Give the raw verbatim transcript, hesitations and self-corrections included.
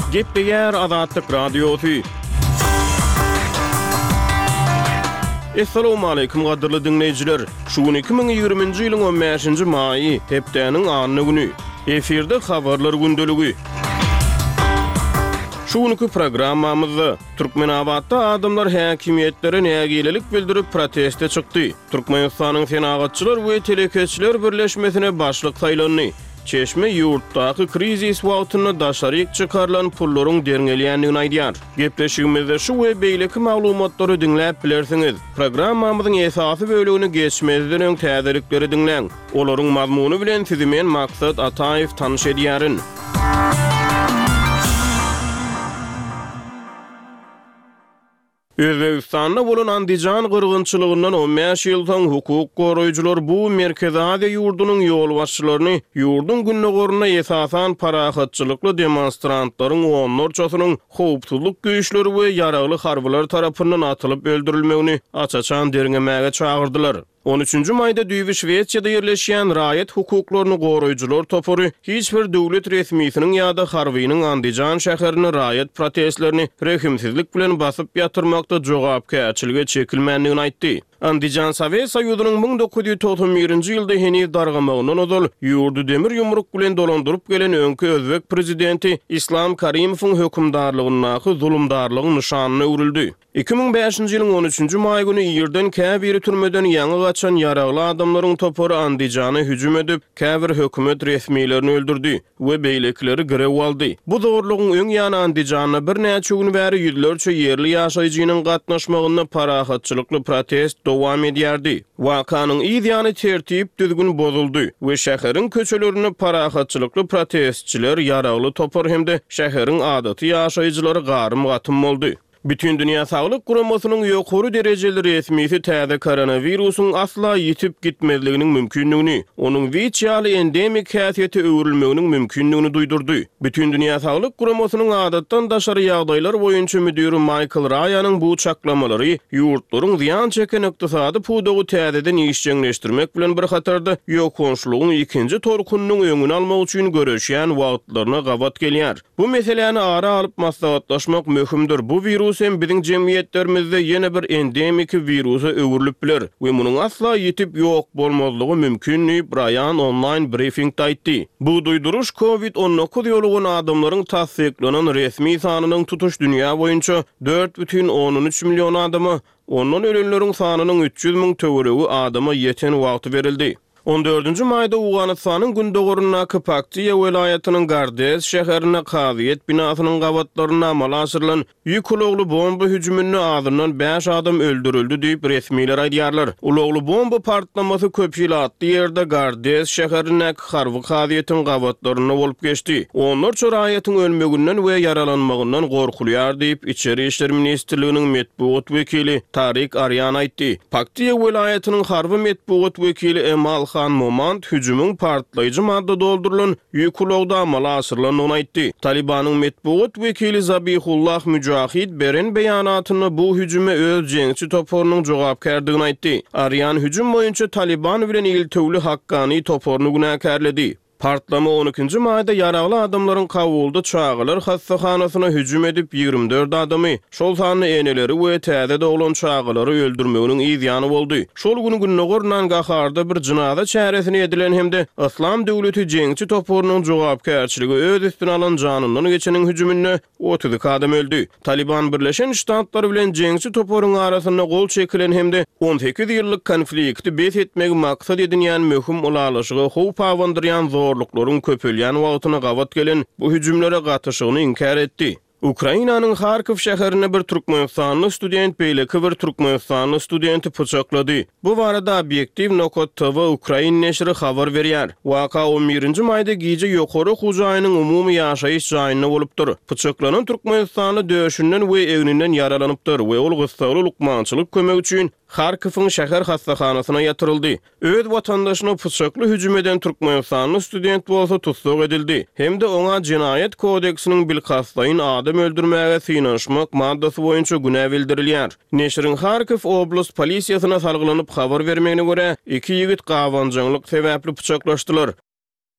Gepleyer Azatlyk Radiosu. Assalamu alaykum gadyrly dinleyijiler. Şu iki ming ýygrimiňji ýylyň on beşinji maýy hepdeniň anyny güni. Eferde habarlar gündeligi. Şunuky programmamyzda Türkmenabadda adamlar häkimiýetlere nägilelik bildirip proteste çykdy. Türkmenistanyň senagatçylar we telekeçiler birleşmesine başlyk saýlandy. Çeşme ýurtdaky krizis wagtyna daşaryk çykarlan pullaryň derňelýändigini aýdýar. Gepleşigimizde şu we beýleki maglumatlary dinläp bilersiňiz. Programmamyzyň esasy bölegini geçmezden öň täzelikleri dinläň. Olaryň mazmuny bilen sizi men Maksat Ataýew tanyş edýärin. Özbekistanda bolan Andijan gyrgynçylygyndan on beş ýyl soň hukuk goraýjylar bu merkezade ýurdunyň ýol başçylaryny ýurdun günnegoruna esasan parahatçylykly demonstrantlaryň onlarçasynyň howpsuzlyk güýçleri we ýaragly harbylar tarapyndan atylyp öldürilmegini açaçan derňemäge çagyrdylar. on üçünji maýda düýbi Şweýçýada ýerleşýän raýat hukuklaryny goraýjylar topory hiç bir döwlet resmiýetiniň ýa-da harbynyň Andijan şäherini raýat protestlerini rehimsizlik bilen basyp ýatyrmakda jogapkärçilige çekilmändigini aýtdy. Andijan Sowet Soýuzynyň ming dokuz ýüz toksan birinji ýylda heni dargamagyndan ozal ýurdu demir ýumruk bilen dolandyryp gelen öňkü Özbek prezidenti Islam Karimowyň hökümdarlygynyň zulümdarlygyň nişanyny öwrildi. iki ming beşinji ýylyň on üçünji maý güni ýerden käbiri türmeden ýaňy gaçan ýaragly adamlaryň topory Andijany hüjüm edip käbir hökümet resmiýlerini öldürdi we beýlekleri grew aldy. Bu zorlugyň öň ýany Andijanyna bir näçe gün bäri ýüzlerçe ýerli ýaşaýjynyň gatnaşmagyna parahatçylykly protest dowam edýärdi. Wakanyň ýygyny tertip düzgün bozuldy we şäheriň köçelerini parahatçylykly protestçiler ýaragly topor hemde şäheriň adaty ýaşaýjylary garym gatym boldy. Bütün Dünya Sağlık Guramasynyň ýokary derejeli resmiýeti täze koronawirusyň asla ýitip gitmezliginiň mümkinligini, onuň wiçýaly endemik häsiýeti öwrülmeginiň mümkinligini duýdurdy. Bütün Dünya Sağlık Guramasynyň adatdan daşary ýagdaýlar boýunça müdiri Michael Ryan'yň bu çaklamalary ýurtlaryň ziýan çeken ykdysady pudugy täzeden işçileşdirmek bilen bir hatarda ýokonçulugyň ikinji torkunyň öňüni almak üçin görüşýän wagtlaryna gawat gelýär. Bu meseleni ara alyp maslahatlaşmak möhümdir. Bu virus sen biziň jemgyýetlerimizde ýene bir endemik virusa öwrülip biler we munyň asla ýetip ýok bolmazlygy mümkin diýip Ryan online briefingde aýtdy. Bu duýduruş covid on dokuz ýolugyny adamlaryň tasdiklanan resmi sanynyň tutuş dünýä boýunça dört бүтүн on üç million adamy, ondan ölenleriň sanynyň üç ýüz miň töweregi adama ýeten wagt berildi. on dördünji maýda Owganystanyň gündegoruna Paktiýa welaýatynyň Gardes şäherine kaziýet binasynyň gawatlaryna amal aşyrylan ýük ulagly bomba hüjümini azyndan beş adam öldürildi diýip resmiýler aýdýarlar. Ulagly bomba partlamasy köp ýyl atdy ýerde Gardes şäherine harby kaziýetiň gawatlaryna bolup geçdi. Onlarça raýatyň ölmeginden we yaralanmagyndan gorkulýar diýip İçeri işler ministrliginiň medpuat wekili Tarik Aryan aýtdy. Paktiýa welaýatynyň harby medpuat wekili Emal Han Momand hüjümüň partlaýjy madda doldurulan ýük ulagda amal aşyrylanyny aýtdy. Talibanyň medpuat wekili Zabihullah Müjahid beren beýanatyny bu hüjüme öz jeňçi toporunyň jogapkärdigini aýtdy. Aryan hüjüm boýunça Taliban bilen iltewli haqqany toporuny günäkärledi. Partlama on ikinji maýda ýaragly adamlaryň kawuldy çağılar hastahanasyna hüjüm edip ýygrimi dört adamy, şol sany eneleri we täze doglan çağılary öldürmeginiň ýygyny boldy. Şol güni günnegornan gaharda bir jinaza çäresini edilen hemde Islam döwleti jeňçi toporunyň jogapkärçiligi öz üstüne alan janyndan geçeniň hüjüminde otuz iki adam öldü. Taliban Birleşen Ştatlary bilen jeňçi toporunyň arasynda gol çekilen hemde on sekiz ýyllyk konflikti bes etmegi maksat edilýän möhüm ulalaşygy howp awandyrýan zorluklaryň köpelýän wagtyna gawat gelen bu hüjümlere gatyşygyny inkar etdi. Ukrainanyň Harkiv şäherine bir Türkmenistanly student beýleki bir Türkmenistanly studenti pyçaklady. Bu barada Obyektiv Nokot T V Ukrain neşri habar berýär. Waka on birinji maýda gije ýokary hujaýynyň umumy ýaşaýyş jaýyna bolupdyr. Pyçaklanan Türkmenistanly döşünden we egninden yaralanypdyr we ol gysgaly lukmançylyk kömek üçin Harkiwň şäher hastahanasyna ýatyryldy. Öz watandaşyna pyçakly hüjüm eden Türkmenistanly student bolsa tutsak edildi. Hemde oňa Jinaýat kodeksiniň bilhassaýyn adam öldürmäge synaşmak maddasy boýunça günä bildirilýär. Neşrin Harkiw oblast polisiýasyna salgylanyp habar bermegine görä iki ýigit gawanjaňlyk sebäpli pyçaklaşdylar.